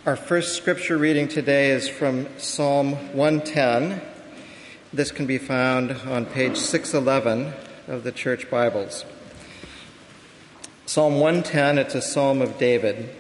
Our first scripture reading today is from Psalm 110. This can be found on page 611 of the church Bibles. Psalm 110, it's a psalm of David.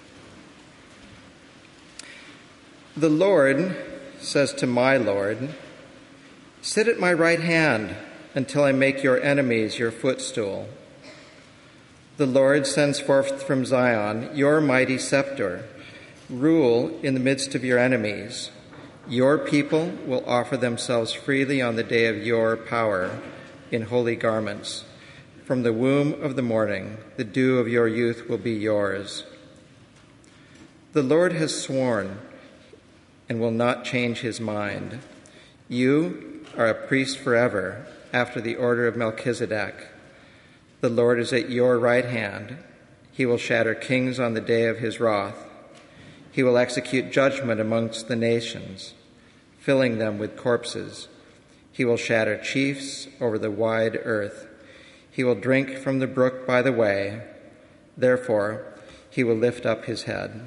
The Lord says to my Lord, "Sit at my right hand until I make your enemies your footstool." The Lord sends forth from Zion your mighty scepter. Rule in the midst of your enemies. Your people will offer themselves freely on the day of your power in holy garments. From the womb of the morning, the dew of your youth will be yours. The Lord has sworn and will not change his mind. You are a priest forever, after the order of Melchizedek. The Lord is at your right hand. He will shatter kings on the day of his wrath. He will execute judgment amongst the nations, filling them with corpses. He will shatter chiefs over the wide earth. He will drink from the brook by the way. Therefore, he will lift up his head.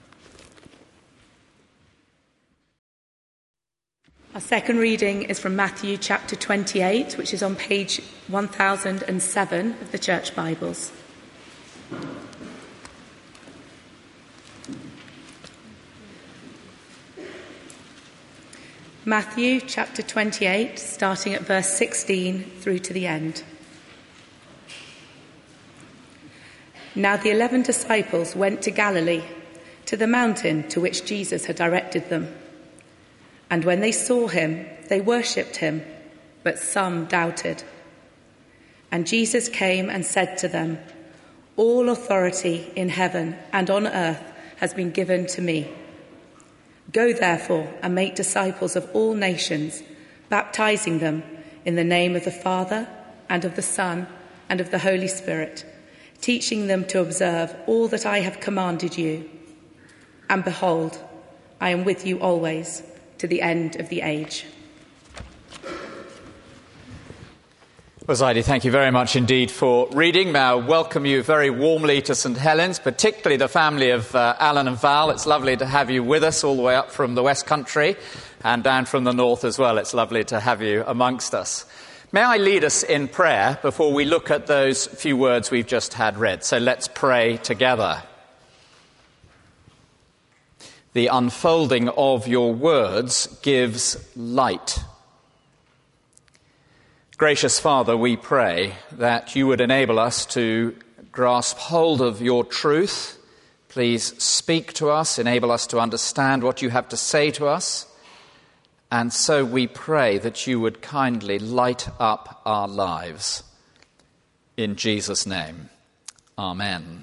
Our second reading is from Matthew chapter 28, which is on page 1007 of the church Bibles. Matthew chapter 28, starting at verse 16 through to the end. Now the 11 disciples went to Galilee, to the mountain to which Jesus had directed them. And when they saw him, they worshipped him, but some doubted. And Jesus came and said to them, "All authority in heaven and on earth has been given to me. Go therefore and make disciples of all nations, baptizing them in the name of the Father and of the Son and of the Holy Spirit, teaching them to observe all that I have commanded you. And behold, I am with you always, to the end of the age." Well, Zaidi, thank you very much indeed for reading. May I welcome you very warmly to St Helens, particularly the family of Alan and Val. It's lovely to have you with us all the way up from the West Country and down from the north as well. It's lovely to have you amongst us. May I lead us in prayer before we look at those few words we've just had read. So let's pray together. The unfolding of your words gives light. Gracious Father, we pray that you would enable us to grasp hold of your truth. Please speak to us, enable us to understand what you have to say to us. And so we pray that you would kindly light up our lives. In Jesus' name, amen.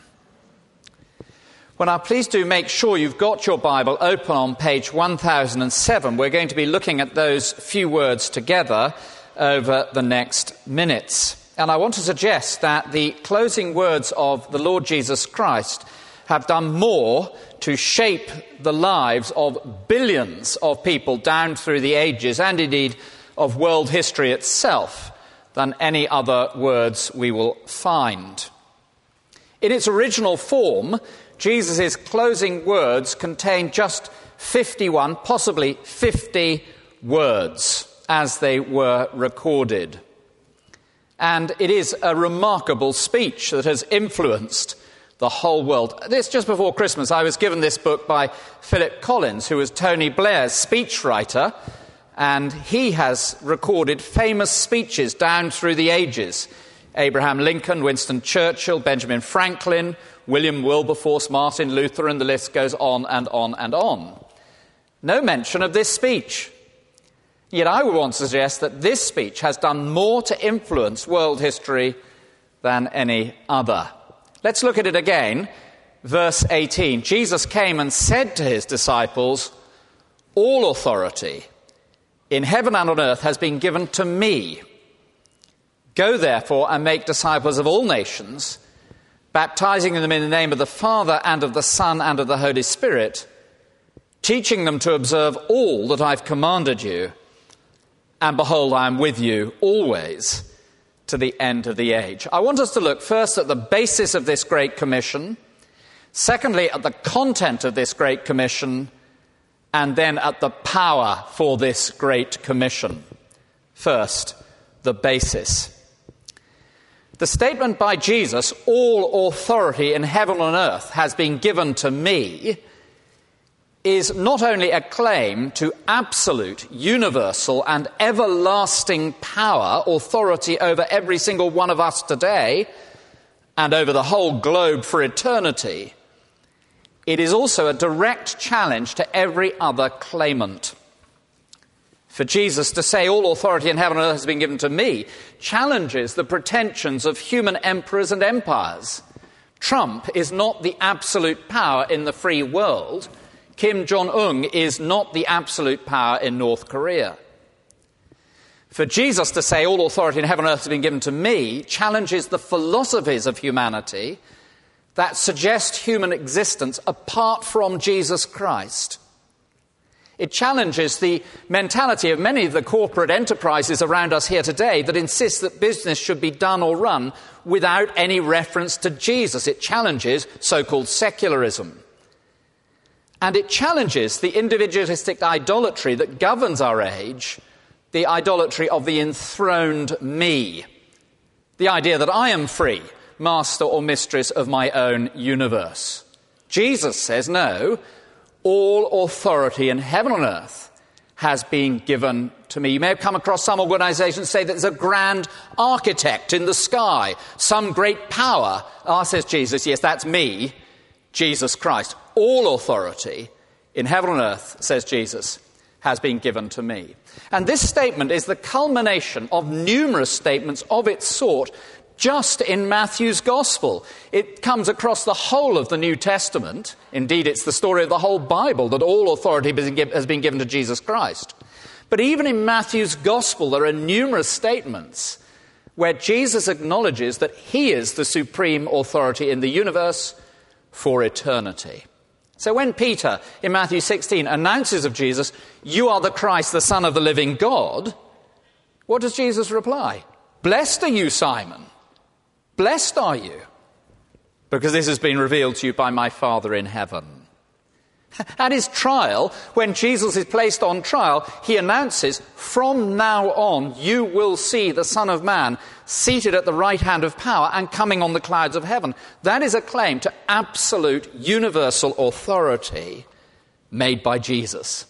Well, now, please do make sure you've got your Bible open on page 1007. We're going to be looking at those few words together over the next minutes. And I want to suggest that the closing words of the Lord Jesus Christ have done more to shape the lives of billions of people down through the ages, and indeed of world history itself, than any other words we will find. In its original form, Jesus' closing words contain just 51, possibly 50 words as they were recorded. And it is a remarkable speech that has influenced the whole world. This just before Christmas, I was given this book by Philip Collins, who was Tony Blair's speechwriter, and he has recorded famous speeches down through the ages. Abraham Lincoln, Winston Churchill, Benjamin Franklin, William Wilberforce, Martin Luther, and the list goes on and on and on. No mention of this speech. Yet I would want to suggest that this speech has done more to influence world history than any other. Let's look at it again. Verse 18. Jesus came and said to his disciples, "All authority in heaven and on earth has been given to me. Go therefore and make disciples of all nations, baptizing them in the name of the Father and of the Son and of the Holy Spirit, teaching them to observe all that I've commanded you. And behold, I am with you always to the end of the age." I want us to look first at the basis of this Great Commission, Secondly, at the content of this Great Commission, and then at the power for this Great Commission. First, the basis. The statement by Jesus, "All authority in heaven and earth has been given to me," is not only a claim to absolute, universal, and everlasting power, authority over every single one of us today, and over the whole globe for eternity, it is also a direct challenge to every other claimant. For Jesus to say, "All authority in heaven and earth has been given to me," challenges the pretensions of human emperors and empires. Trump is not the absolute power in the free world. Kim Jong-un is not the absolute power in North Korea. For Jesus to say, "All authority in heaven and earth has been given to me," challenges the philosophies of humanity that suggest human existence apart from Jesus Christ. It challenges the mentality of many of the corporate enterprises around us here today that insist that business should be done or run without any reference to Jesus. It challenges so-called secularism. And it challenges the individualistic idolatry that governs our age, the idolatry of the enthroned me, the idea that I am free, master or mistress of my own universe. Jesus says, no, all authority in heaven and earth has been given to me. You may have come across some organizations say that there's a grand architect in the sky, some great power. Says Jesus, yes, that's me, Jesus Christ. All authority in heaven and earth, says Jesus, has been given to me. And this statement is the culmination of numerous statements of its sort just in Matthew's Gospel. It comes across the whole of the New Testament. Indeed, it's the story of the whole Bible that all authority has been given to Jesus Christ. But even in Matthew's Gospel, there are numerous statements where Jesus acknowledges that he is the supreme authority in the universe for eternity. So when Peter, in Matthew 16, announces of Jesus, "You are the Christ, the Son of the living God," what does Jesus reply? "Blessed are you, Simon. Blessed are you, because this has been revealed to you by my Father in heaven." At his trial, when Jesus is placed on trial, he announces, "From now on you will see the Son of Man seated at the right hand of power and coming on the clouds of heaven." That is a claim to absolute universal authority made by Jesus.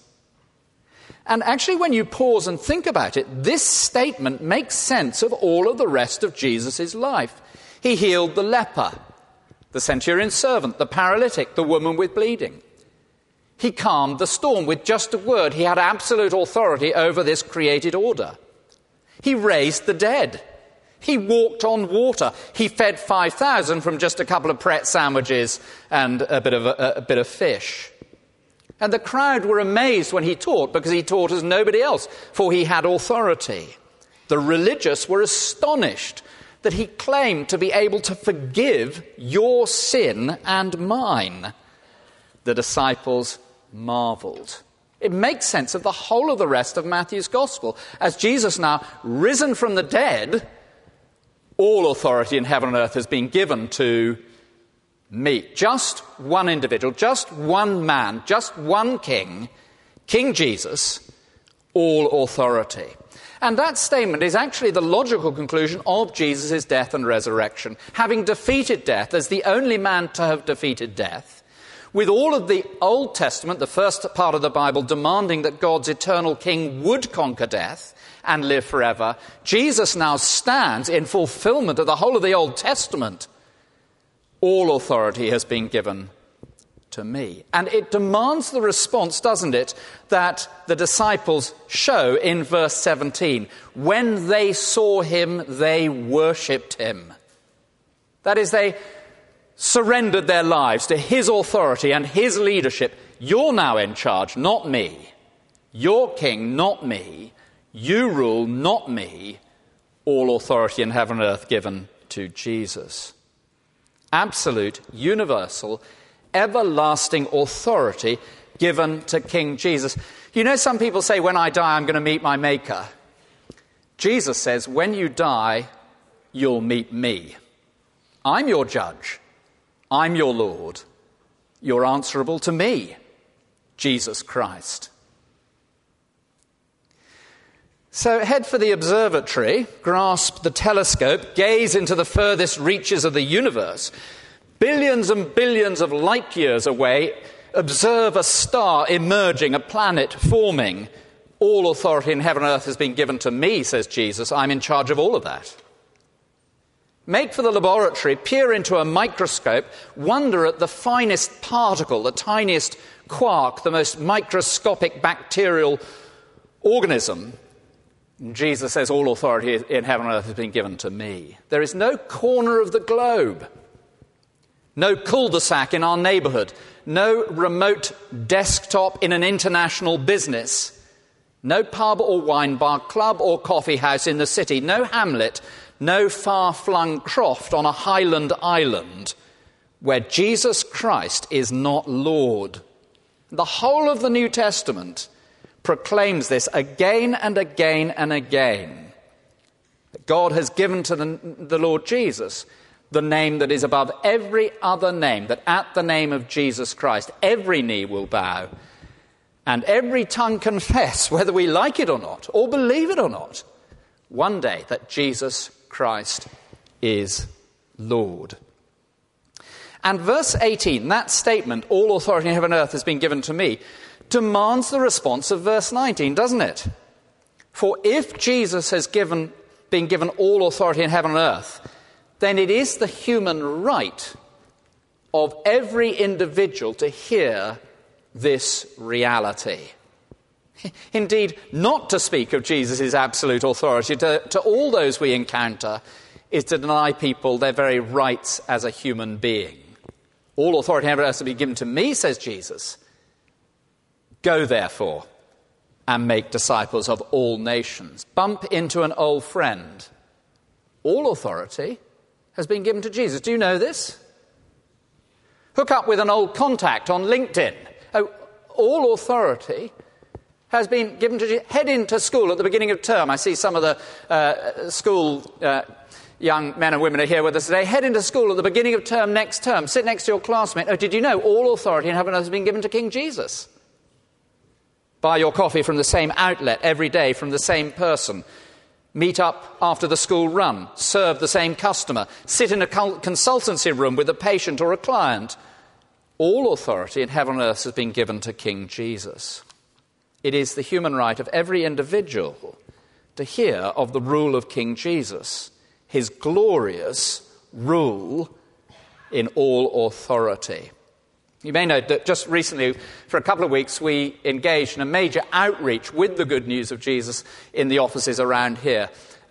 And actually, when you pause and think about it, this statement makes sense of all of the rest of Jesus' life. He healed the leper, the centurion's servant, the paralytic, the woman with bleeding. He calmed the storm with just a word. He had absolute authority over this created order. He raised the dead. He walked on water. He fed 5,000 from just a couple of Pret sandwiches and a bit of fish. And the crowd were amazed when he taught, because he taught as nobody else, for he had authority. The religious were astonished that he claimed to be able to forgive your sin and mine. The disciples marveled. It makes sense of the whole of the rest of Matthew's Gospel. As Jesus now risen from the dead, all authority in heaven and earth has been given to me. Just one individual, just one man, just one king, King Jesus, all authority. And that statement is actually the logical conclusion of Jesus' death and resurrection. Having defeated death as the only man to have defeated death, with all of the Old Testament, the first part of the Bible, demanding that God's eternal king would conquer death and live forever, Jesus now stands in fulfillment of the whole of the Old Testament. All authority has been given to me. And it demands the response, doesn't it, that the disciples show in verse 17. When they saw him, they worshipped him. That is, they surrendered their lives to his authority and his leadership. You're now in charge, not me. You're king, not me. You rule, not me. All authority in heaven and earth given to Jesus. Absolute, universal, everlasting authority given to King Jesus. You know, some people say, when I die, I'm going to meet my Maker. Jesus says, when you die, you'll meet me. I'm your judge. I'm your Lord. You're answerable to me, Jesus Christ. So head for the observatory, grasp the telescope, gaze into the furthest reaches of the universe. Billions and billions of light years away, observe a star emerging, a planet forming. All authority in heaven and earth has been given to me, says Jesus. I'm in charge of all of that. Make for the laboratory, peer into a microscope, wonder at the finest particle, the tiniest quark, the most microscopic bacterial organism. And Jesus says, all authority in heaven and earth has been given to me. There is no corner of the globe, no cul-de-sac in our neighborhood, no remote desktop in an international business, no pub or wine bar, club or coffee house in the city, no hamlet, no far-flung croft on a highland island where Jesus Christ is not Lord. The whole of the New Testament proclaims this again and again and again. God has given to the Lord Jesus the name that is above every other name, that at the name of Jesus Christ every knee will bow and every tongue confess, whether we like it or not, or believe it or not, one day that Jesus Christ is Lord. And verse 18, that statement, all authority in heaven and earth has been given to me, demands the response of verse 19, doesn't it? For if Jesus has been given all authority in heaven and earth, then it is the human right of every individual to hear this reality. Indeed, not to speak of Jesus' absolute authority to all those we encounter is to deny people their very rights as a human being. All authority in heaven and earth has been given to me, says Jesus. Go, therefore, and make disciples of all nations. Bump into an old friend. All authority has been given to Jesus. Do you know this? Hook up with an old contact on LinkedIn. All authority has been given to Jesus. Head into school at the beginning of term. I see some of the school young men and women are here with us today. Head into school at the beginning of term next term. Sit next to your classmate. Oh, did you know all authority in heaven and earth has been given to King Jesus? Buy your coffee from the same outlet every day from the same person. Meet up after the school run. Serve the same customer. Sit in a consultancy room with a patient or a client. All authority in heaven and earth has been given to King Jesus. It is the human right of every individual to hear of the rule of King Jesus, his glorious rule in all authority. You may know that just recently, for a couple of weeks, we engaged in a major outreach with the good news of Jesus in the offices around here,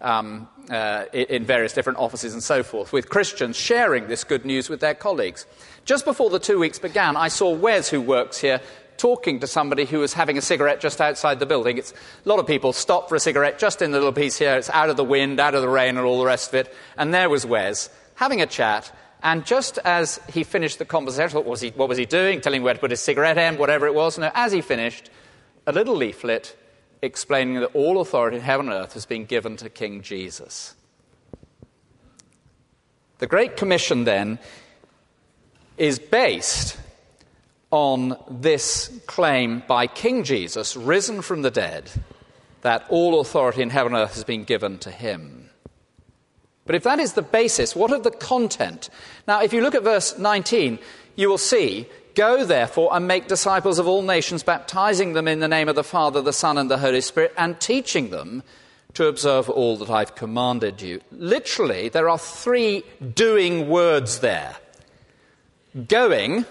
in various different offices and so forth, with Christians sharing this good news with their colleagues. Just before the 2 weeks began, I saw Wes, who works here, talking to somebody who was having a cigarette just outside the building. A lot of people stop for a cigarette just in the little piece here. It's out of the wind, out of the rain, and all the rest of it. And there was Wes, having a chat. And just as he finished the conversation, what was he doing? Telling him where to put his cigarette end, whatever it was. No, as he finished, a little leaflet explaining that all authority in heaven and earth has been given to King Jesus. The Great Commission, then, is based on this claim by King Jesus, risen from the dead, that all authority in heaven and earth has been given to him. But if that is the basis, what of the content? Now, if you look at verse 19, you will see, go therefore and make disciples of all nations, baptizing them in the name of the Father, the Son, and the Holy Spirit, and teaching them to observe all that I've commanded you. Literally, there are 3 doing words there. Going,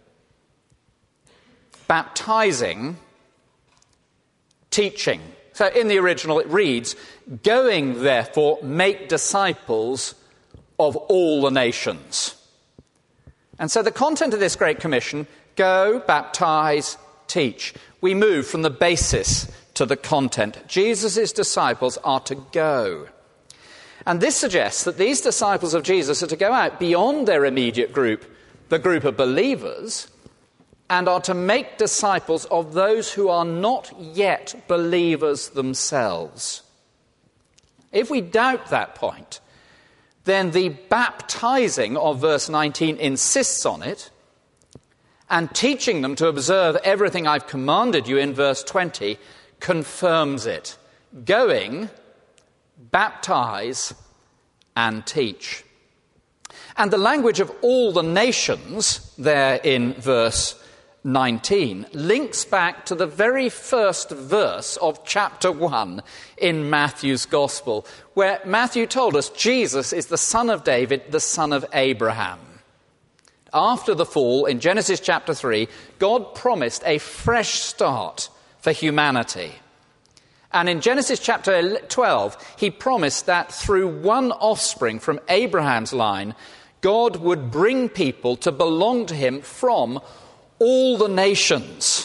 baptizing, teaching. So in the original it reads, going therefore make disciples of all the nations. And so the content of this Great Commission, go, baptize, teach. We move from the basis to the content. Jesus' disciples are to go. And this suggests that these disciples of Jesus are to go out beyond their immediate group, the group of believers, and are to make disciples of those who are not yet believers themselves. If we doubt that point, then the baptizing of verse 19 insists on it, and teaching them to observe everything I've commanded you in verse 20 confirms it. Going, baptize, and teach. And the language of all the nations there in verse 19 links back to the very first verse of chapter 1 in Matthew's Gospel, where Matthew told us Jesus is the son of David, the son of Abraham. After the fall, in Genesis chapter 3, God promised a fresh start for humanity. And in Genesis chapter 12, he promised that through one offspring from Abraham's line, God would bring people to belong to him from all the nations.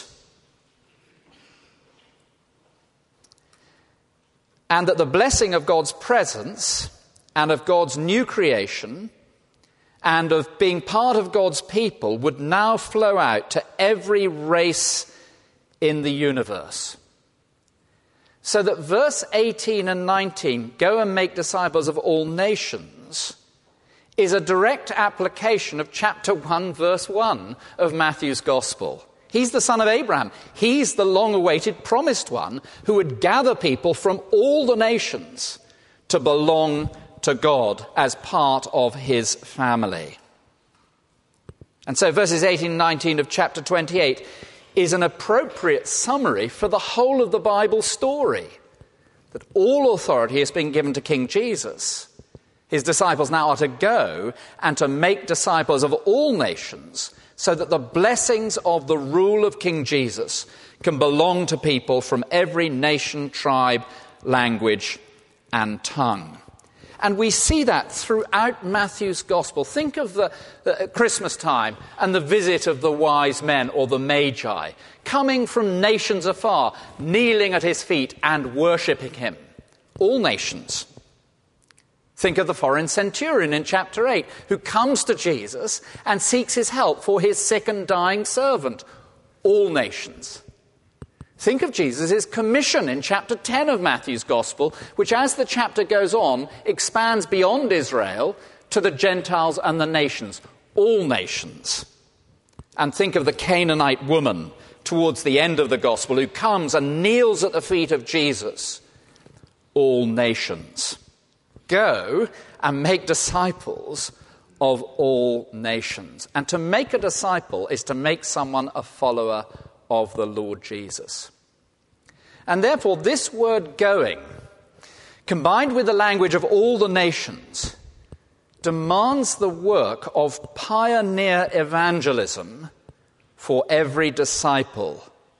And that the blessing of God's presence and of God's new creation and of being part of God's people would now flow out to every race in the universe. So that verse 18 and 19, go and make disciples of all nations, is a direct application of chapter 1, verse 1 of Matthew's Gospel. He's the son of Abraham. He's the long-awaited promised one who would gather people from all the nations to belong to God as part of his family. And so verses 18 and 19 of chapter 28 is an appropriate summary for the whole of the Bible story, that all authority has been given to King Jesus. His disciples now are to go and to make disciples of all nations so that the blessings of the rule of King Jesus can belong to people from every nation, tribe, language, and tongue. And we see that throughout Matthew's Gospel. Think of the Christmas time and the visit of the wise men or the magi, coming from nations afar, kneeling at his feet and worshipping him. All nations. Think of the foreign centurion in chapter 8, who comes to Jesus and seeks his help for his sick and dying servant. All nations. Think of Jesus' commission in chapter 10 of Matthew's Gospel, which as the chapter goes on, expands beyond Israel to the Gentiles and the nations. All nations. And think of the Canaanite woman towards the end of the Gospel who comes and kneels at the feet of Jesus. All nations. Go and make disciples of all nations. And to make a disciple is to make someone a follower of the Lord Jesus. And therefore, this word going, combined with the language of all the nations, demands the work of pioneer evangelism for every disciple.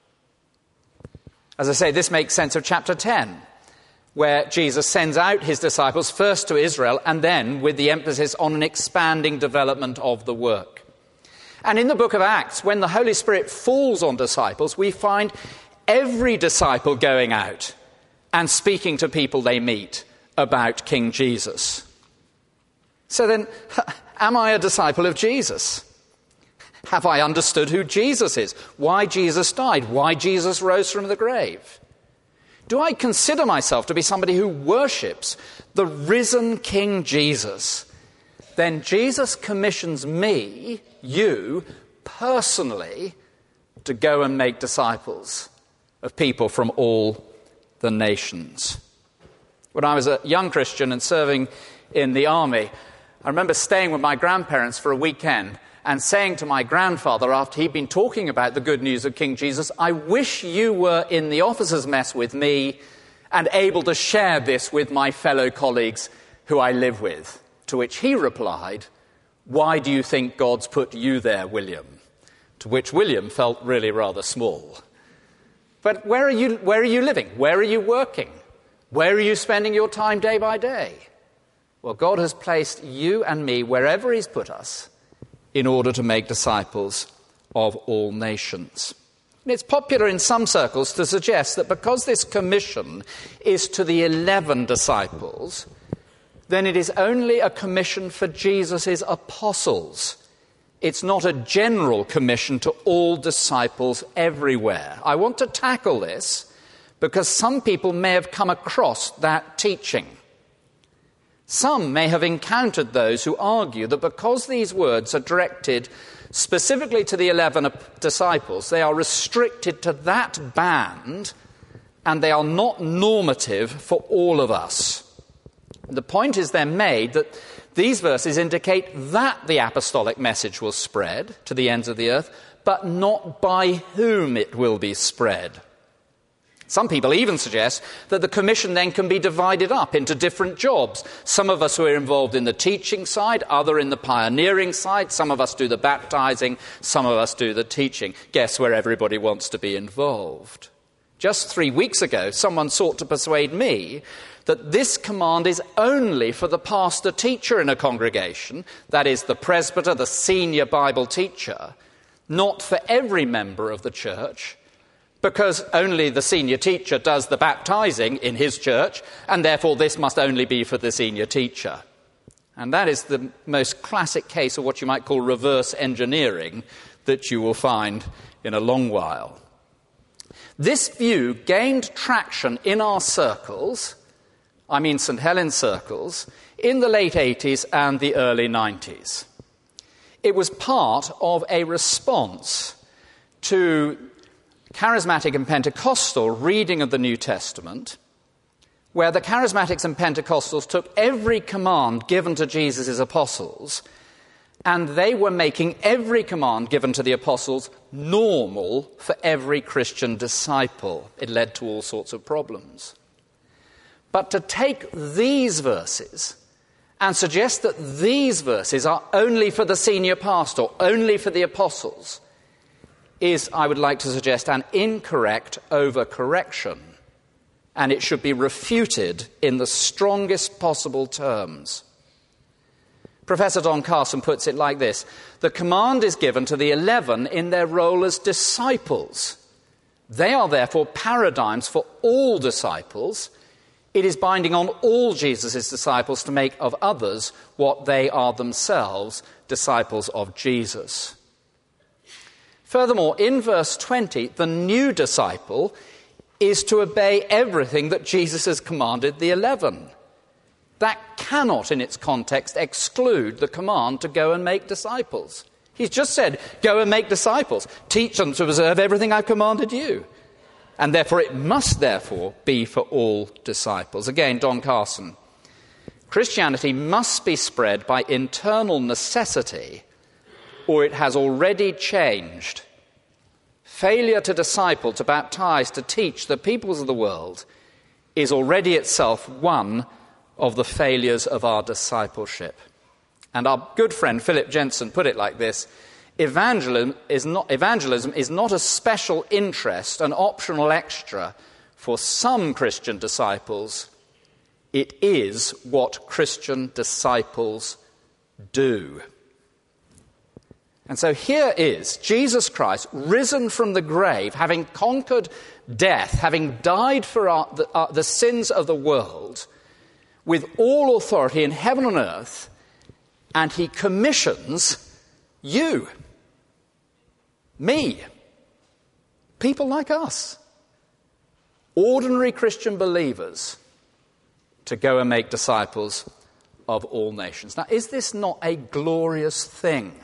As I say, this makes sense of chapter 10, where Jesus sends out his disciples first to Israel and then with the emphasis on an expanding development of the work. And in the book of Acts, when the Holy Spirit falls on disciples, we find every disciple going out and speaking to people they meet about King Jesus. So then, am I a disciple of Jesus? Have I understood who Jesus is? Why Jesus died? Why Jesus rose from the grave? Do I consider myself to be somebody who worships the risen King Jesus? Then Jesus commissions me, you, personally, to go and make disciples of people from all the nations. When I was a young Christian and serving in the army, I remember staying with my grandparents for a weekend and saying to my grandfather, after he'd been talking about the good news of King Jesus, I wish you were in the officers' mess with me and able to share this with my fellow colleagues who I live with. To which he replied, why do you think God's put you there, William? To which William felt really rather small. But where are you living? Where are you working? Where are you spending your time day by day? Well, God has placed you and me wherever he's put us in order to make disciples of all nations. And it's popular in some circles to suggest that because this commission is to the 11 disciples, then it is only a commission for Jesus' apostles. It's not a general commission to all disciples everywhere. I want to tackle this because some people may have come across that teaching. Some may have encountered those who argue that because these words are directed specifically to the 11 disciples, they are restricted to that band, and they are not normative for all of us. The point is then made that these verses indicate that the apostolic message will spread to the ends of the earth, but not by whom it will be spread. Some people even suggest that the commission then can be divided up into different jobs. Some of us who are involved in the teaching side, other in the pioneering side. Some of us do the baptizing, some of us do the teaching. Guess where everybody wants to be involved? Just 3 weeks ago, someone sought to persuade me that this command is only for the pastor-teacher in a congregation, that is, the presbyter, the senior Bible teacher, not for every member of the church, because only the senior teacher does the baptizing in his church, and therefore this must only be for the senior teacher. And that is the most classic case of what you might call reverse engineering that you will find in a long while. This view gained traction in our circles, I mean St. Helens circles, in the late 80s and the early 90s. It was part of a response to charismatic and Pentecostal reading of the New Testament, where the charismatics and Pentecostals took every command given to Jesus' apostles, and they were making every command given to the apostles normal for every Christian disciple. It led to all sorts of problems. But to take these verses and suggest that these verses are only for the senior pastor, only for the apostles, is, I would like to suggest, an incorrect overcorrection, and it should be refuted in the strongest possible terms. Professor Don Carson puts it like this: the command is given to the 11 in their role as disciples. They are therefore paradigms for all disciples. It is binding on all Jesus' disciples to make of others what they are themselves, disciples of Jesus. Furthermore, in verse 20, the new disciple is to obey everything that Jesus has commanded the 11. That cannot, in its context, exclude the command to go and make disciples. He's just said, go and make disciples. Teach them to observe everything I've commanded you. And therefore, it must therefore be for all disciples. Again, Don Carson. Christianity must be spread by internal necessity, or it has already changed. Failure to disciple, to baptize, to teach the peoples of the world is already itself one of the failures of our discipleship. And our good friend Philip Jensen put it like this: evangelism is not a special interest, an optional extra for some Christian disciples. It is what Christian disciples do. And so here is Jesus Christ, risen from the grave, having conquered death, having died for the sins of the world, with all authority in heaven and earth, and he commissions you, me, people like us, ordinary Christian believers, to go and make disciples of all nations. Now, is this not a glorious thing?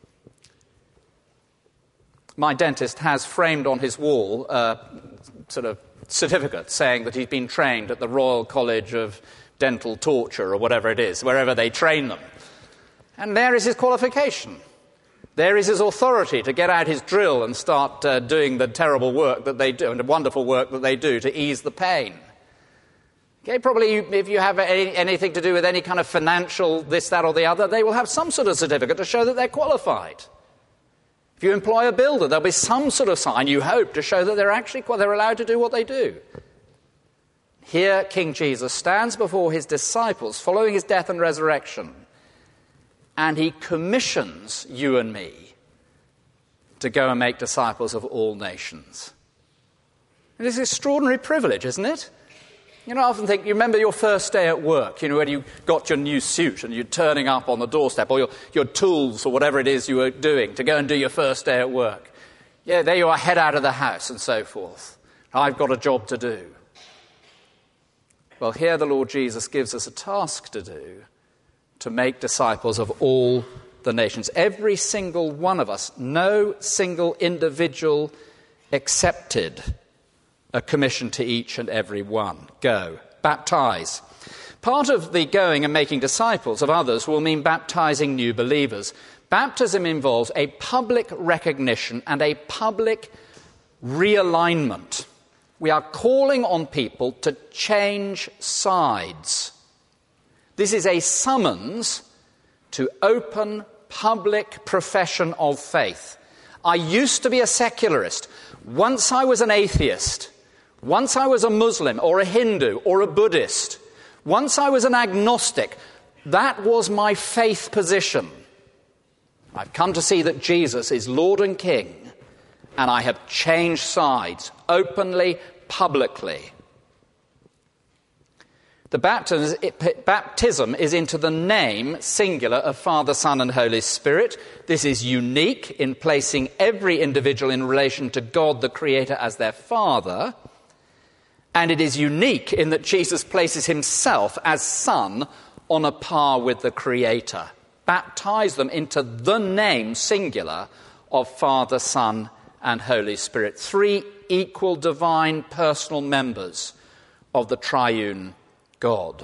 My dentist has framed on his wall a sort of certificate saying that he's been trained at the Royal College of Dental Torture, or whatever it is, wherever they train them. And there is his qualification. There is his authority to get out his drill and start doing the terrible work that they do, and the wonderful work that they do to ease the pain. Okay, probably if you have anything to do with any kind of financial this, that, or the other, they will have some sort of certificate to show that they're qualified. If you employ a builder, there'll be some sort of sign, you hope, to show that they're allowed to do what they do. Here, King Jesus stands before his disciples following his death and resurrection, and he commissions you and me to go and make disciples of all nations. It is an extraordinary privilege, isn't it? You know, I often think, you remember your first day at work, you know, when you got your new suit and you're turning up on the doorstep, or your tools or whatever it is you were doing to go and do your first day at work. Yeah, there you are, head out of the house and so forth. I've got a job to do. Well, here the Lord Jesus gives us a task to do, to make disciples of all the nations. Every single one of us, no single individual accepted a commission to each and every one. Go, baptize. Part of the going and making disciples of others will mean baptizing new believers. Baptism involves a public recognition and a public realignment. We are calling on people to change sides. This is a summons to open public profession of faith. I used to be a secularist. Once I was an atheist. Once I was a Muslim or a Hindu or a Buddhist. Once I was an agnostic. That was my faith position. I've come to see that Jesus is Lord and King, and I have changed sides openly, publicly. The baptism is into the name, singular, of Father, Son, and Holy Spirit. This is unique in placing every individual in relation to God, the Creator, as their Father. And it is unique in that Jesus places himself as Son on a par with the Creator. Baptize them into the name, singular, of Father, Son, and Holy Spirit. Three equal divine personal members of the triune God.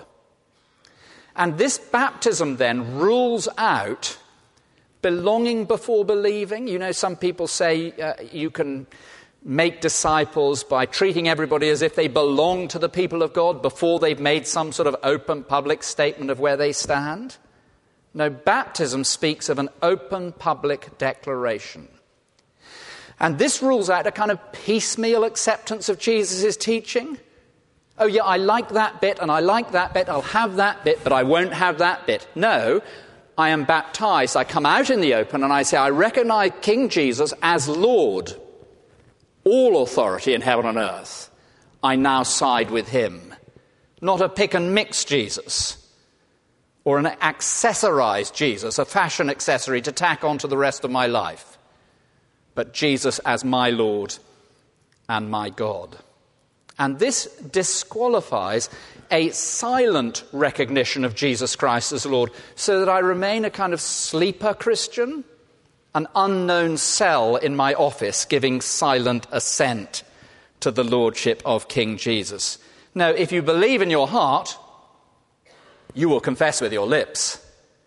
And this baptism then rules out belonging before believing. You know, some people say you can make disciples by treating everybody as if they belong to the people of God before they've made some sort of open public statement of where they stand. No, baptism speaks of an open public declaration. And this rules out a kind of piecemeal acceptance of Jesus' teaching. Oh yeah, I like that bit and I like that bit, I'll have that bit, but I won't have that bit. No, I am baptized. I come out in the open and I say, I recognize King Jesus as Lord. All authority in heaven and earth. I now side with him. Not a pick and mix Jesus. Or an accessorized Jesus, a fashion accessory to tack onto the rest of my life. But Jesus as my Lord and my God. And this disqualifies a silent recognition of Jesus Christ as Lord, so that I remain a kind of sleeper Christian, an unknown cell in my office giving silent assent to the lordship of King Jesus. No, if you believe in your heart, you will confess with your lips.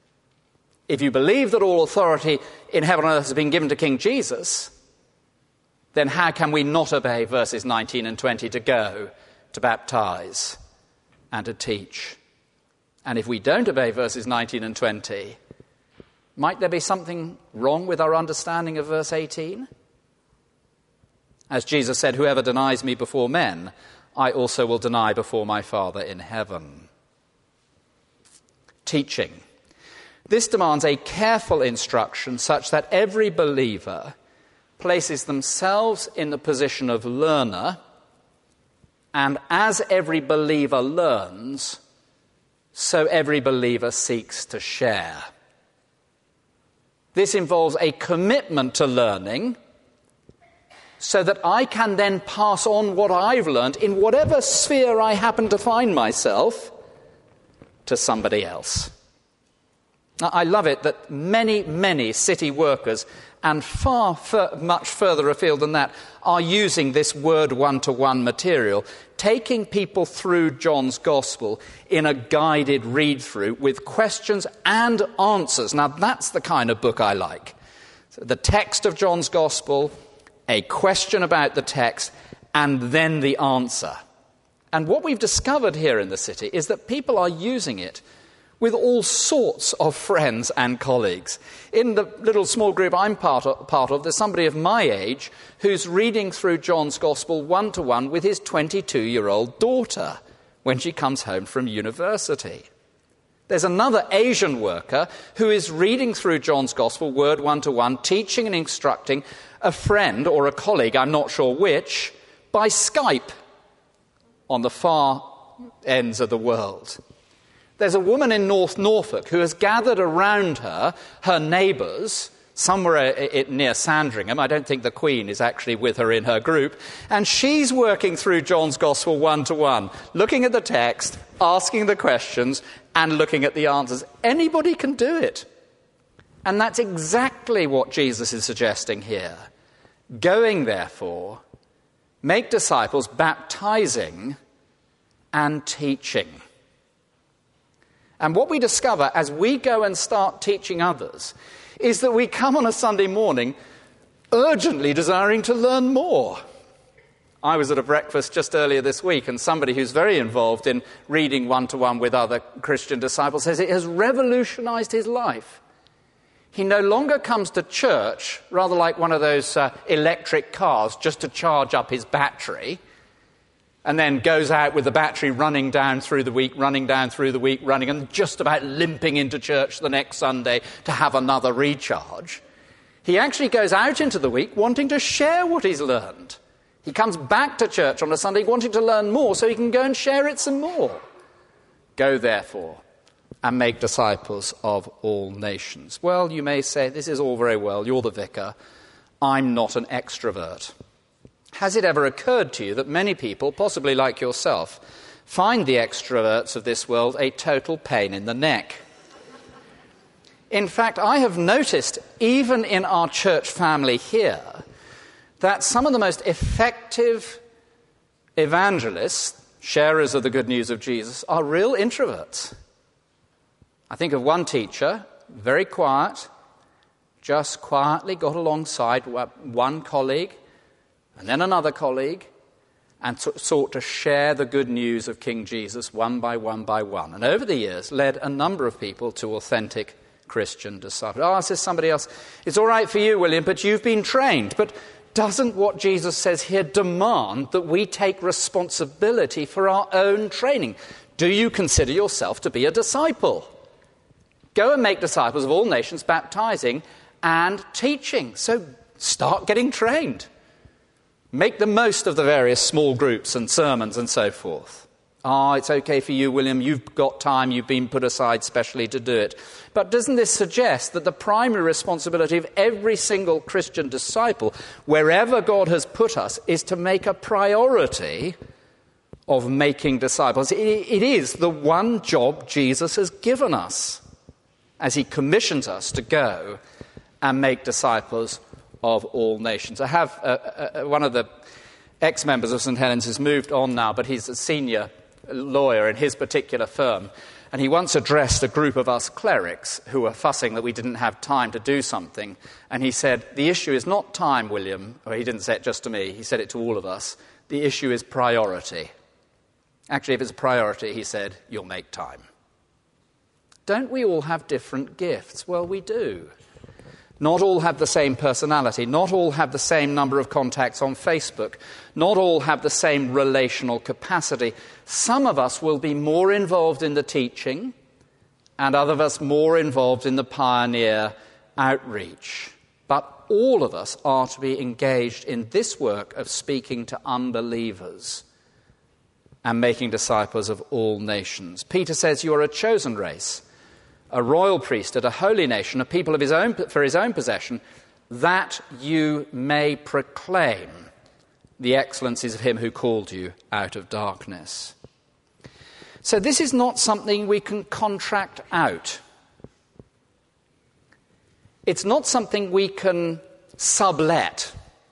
If you believe that all authority in heaven and earth has been given to King Jesus, then how can we not obey verses 19 and 20 to go, to baptize, and to teach? And if we don't obey verses 19 and 20, might there be something wrong with our understanding of verse 18? As Jesus said, whoever denies me before men, I also will deny before my Father in heaven. Teaching. This demands a careful instruction such that every believer places themselves in the position of learner, and as every believer learns, so every believer seeks to share. This involves a commitment to learning so that I can then pass on what I've learned in whatever sphere I happen to find myself to somebody else. Now, I love it that many city workers, and much further afield than that, are using this word one-to-one material, taking people through John's Gospel in a guided read-through with questions and answers. Now, that's the kind of book I like. So the text of John's Gospel, a question about the text, and then the answer. And what we've discovered here in the city is that people are using it with all sorts of friends and colleagues. In the little small group I'm part of, there's somebody of my age who's reading through John's Gospel one-to-one with his 22-year-old daughter when she comes home from university. There's another Asian worker who is reading through John's Gospel word one-to-one, teaching and instructing a friend or a colleague, I'm not sure which, by Skype on the far ends of the world. There's a woman in North Norfolk who has gathered around her neighbours, somewhere near Sandringham. I don't think the Queen is actually with her in her group. And she's working through John's Gospel one-to-one, looking at the text, asking the questions, and looking at the answers. Anybody can do it. And that's exactly what Jesus is suggesting here. Going, therefore, make disciples, baptizing and teaching. And what we discover as we go and start teaching others is that we come on a Sunday morning urgently desiring to learn more. I was at a breakfast just earlier this week, and somebody who's very involved in reading one-to-one with other Christian disciples says it has revolutionized his life. He no longer comes to church, rather like one of those electric cars, just to charge up his battery, and then goes out with the battery running down through the week, and just about limping into church the next Sunday to have another recharge. He actually goes out into the week wanting to share what he's learned. He comes back to church on a Sunday wanting to learn more so he can go and share it some more. Go, therefore, and make disciples of all nations. Well, you may say, this is all very well, you're the vicar, I'm not an extrovert. Has it ever occurred to you that many people, possibly like yourself, find the extroverts of this world a total pain in the neck? In fact, I have noticed, even in our church family here, that some of the most effective evangelists, sharers of the good news of Jesus, are real introverts. I think of one teacher, very quiet, just quietly got alongside one colleague and then another colleague and sought to share the good news of King Jesus one by one by one. And over the years led a number of people to authentic Christian disciples. Oh, says somebody else, it's all right for you, William, but you've been trained. But doesn't what Jesus says here demand that we take responsibility for our own training? Do you consider yourself to be a disciple? Go and make disciples of all nations, baptizing and teaching. So start getting trained. Make the most of the various small groups and sermons and so forth. It's okay for you, William, you've got time, you've been put aside specially to do it. But doesn't this suggest that the primary responsibility of every single Christian disciple, wherever God has put us, is to make a priority of making disciples? It is the one job Jesus has given us as he commissions us to go and make disciples of all nations. I have one of the ex-members of St. Helens has moved on now, but he's a senior lawyer in his particular firm, and he once addressed a group of us clerics who were fussing that we didn't have time to do something, and he said, the issue is not time, William, or he didn't say it just to me, he said it to all of us, the issue is priority. Actually, if it's a priority, he said, you'll make time. Don't we all have different gifts? Well, we do. Not all have the same personality. Not all have the same number of contacts on Facebook. Not all have the same relational capacity. Some of us will be more involved in the teaching, and other of us more involved in the pioneer outreach. But all of us are to be engaged in this work of speaking to unbelievers and making disciples of all nations. Peter says you are a chosen race, a royal priesthood, a holy nation, a people of for his own possession, that you may proclaim the excellencies of him who called you out of darkness. So this is not something we can contract out. It's not something we can sublet.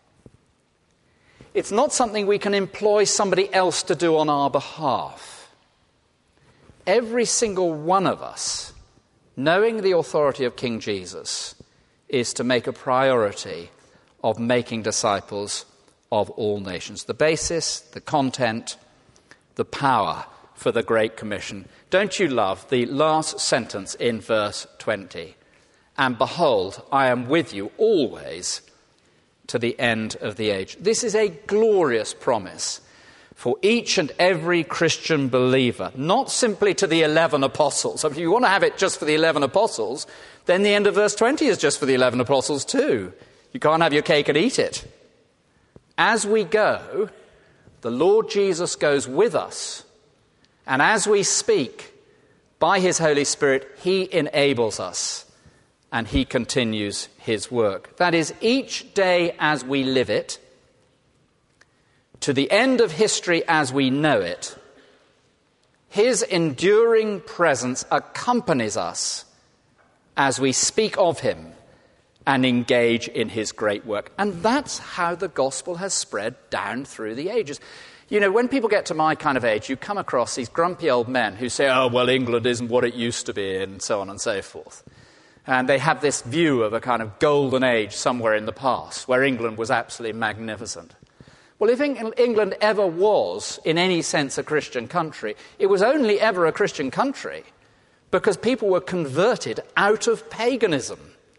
It's not something we can employ somebody else to do on our behalf. Every single one of us, knowing the authority of King Jesus, is to make a priority of making disciples of all nations. The basis, the content, the power for the Great Commission. Don't you love the last sentence in verse 20? And behold, I am with you always to the end of the age. This is a glorious promise for each and every Christian believer, not simply to the 11 apostles. If you want to have it just for the 11 apostles, then the end of verse 20 is just for the 11 apostles too. You can't have your cake and eat it. As we go, the Lord Jesus goes with us, and as we speak, by his Holy Spirit, he enables us, and he continues his work. That is, each day as we live it, to the end of history as we know it, his enduring presence accompanies us as we speak of him and engage in his great work. And that's how the gospel has spread down through the ages. You know, when people get to my kind of age, you come across these grumpy old men who say, oh, well, England isn't what it used to be, and so on and so forth. And they have this view of a kind of golden age somewhere in the past, where England was absolutely magnificent. Well, if England ever was, in any sense, a Christian country, it was only ever a Christian country because people were converted out of paganism,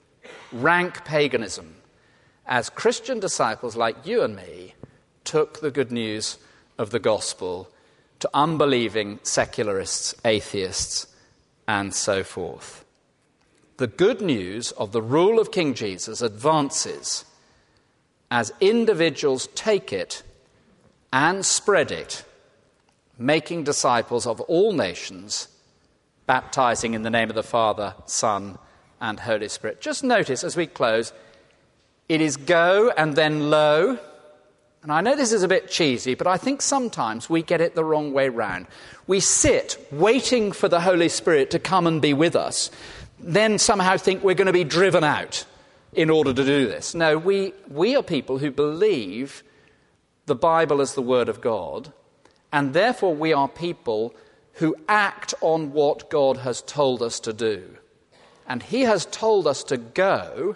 rank paganism, as Christian disciples like you and me took the good news of the gospel to unbelieving secularists, atheists, and so forth. The good news of the rule of King Jesus advances as individuals take it and spread it, making disciples of all nations, baptizing in the name of the Father, Son, and Holy Spirit. Just notice as we close, it is go and then lo. And I know this is a bit cheesy, but I think sometimes we get it the wrong way round. We sit waiting for the Holy Spirit to come and be with us, then somehow think we're going to be driven out in order to do this. No, we are people who believe the Bible as the Word of God, and therefore we are people who act on what God has told us to do. And he has told us to go,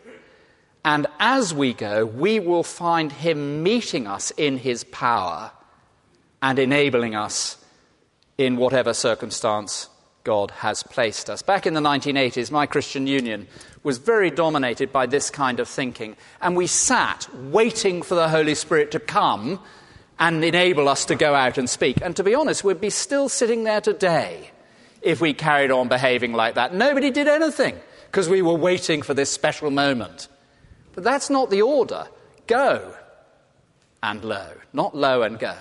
and as we go, we will find him meeting us in his power and enabling us in whatever circumstance God has placed us. Back in the 1980s, my Christian Union was very dominated by this kind of thinking, and we sat waiting for the Holy Spirit to come and enable us to go out and speak. And to be honest, we'd be still sitting there today if we carried on behaving like that. Nobody did anything because we were waiting for this special moment. But that's not the order. Go and lo, not lo and go.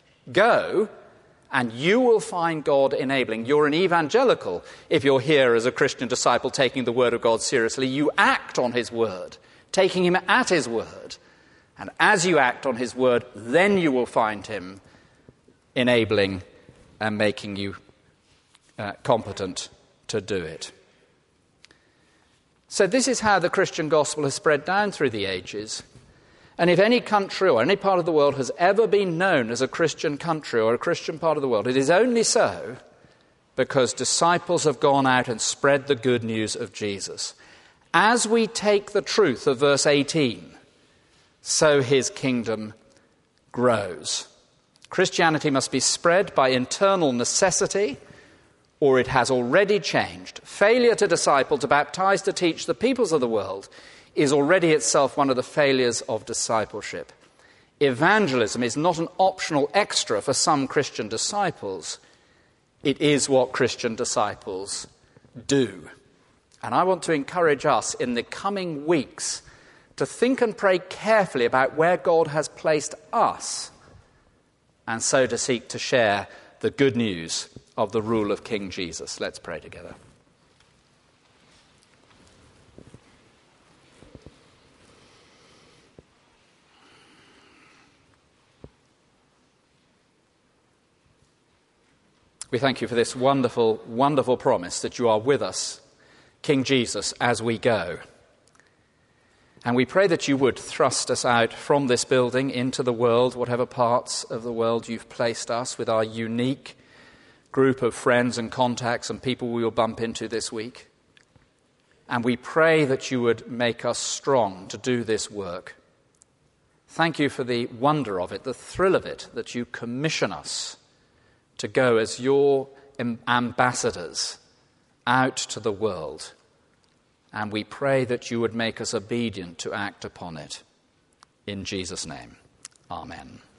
Go, and you will find God enabling. You're an evangelical if you're here as a Christian disciple taking the word of God seriously. You act on his word, taking him at his word. And as you act on his word, then you will find him enabling and making you competent to do it. So this is how the Christian gospel has spread down through the ages. And if any country or any part of the world has ever been known as a Christian country or a Christian part of the world, it is only so because disciples have gone out and spread the good news of Jesus. As we take the truth of verse 18, so his kingdom grows. Christianity must be spread by internal necessity, or it has already changed. Failure to disciple, to baptize, to teach the peoples of the world is already itself one of the failures of discipleship. Evangelism is not an optional extra for some Christian disciples. It is what Christian disciples do. And I want to encourage us in the coming weeks to think and pray carefully about where God has placed us, and so to seek to share the good news of the rule of King Jesus. Let's pray together. We thank you for this wonderful, wonderful promise that you are with us, King Jesus, as we go. And we pray that you would thrust us out from this building into the world, whatever parts of the world you've placed us, with our unique group of friends and contacts and people we will bump into this week. And we pray that you would make us strong to do this work. Thank you for the wonder of it, the thrill of it, that you commission us to go as your ambassadors out to the world. And we pray that you would make us obedient to act upon it. In Jesus' name, amen.